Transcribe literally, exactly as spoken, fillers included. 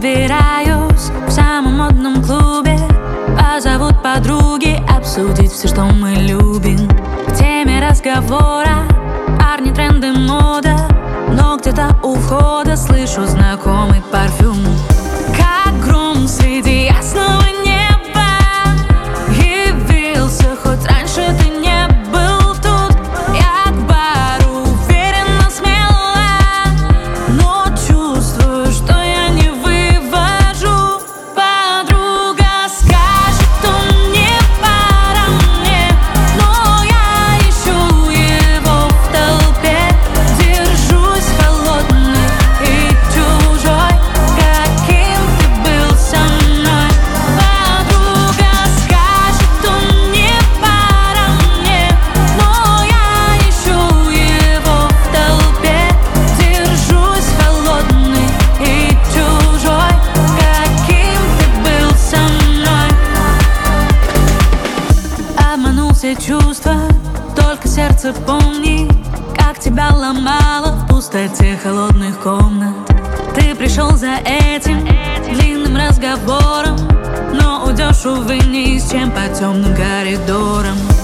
собираюсь в самом модном клубе. Позовут подруги обсудить все, что мы любим. В теме разговора парни, тренды, мода, но где-то у входа слышу знакомый парфюм. Как гром среди ясного неба явился, хоть раньше ты не был тут. Я к бару уверенно, смело, но чувствую, что я не вывожу. Подруга скажет, что мне пора мне, но я ищу его в толпе. Держусь холодный и чужой, каким ты был со мной. Подруга скажет, что мне пора мне, но я ищу его в толпе. Держусь холодный и чужой, каким ты был со мной. Обманул все чувства, только сердце помни, как тебя ломало в пустоте холодных комнат. Ты пришел за этим длинным разговором, но уйдешь, увы, ни с чем по темным коридорам.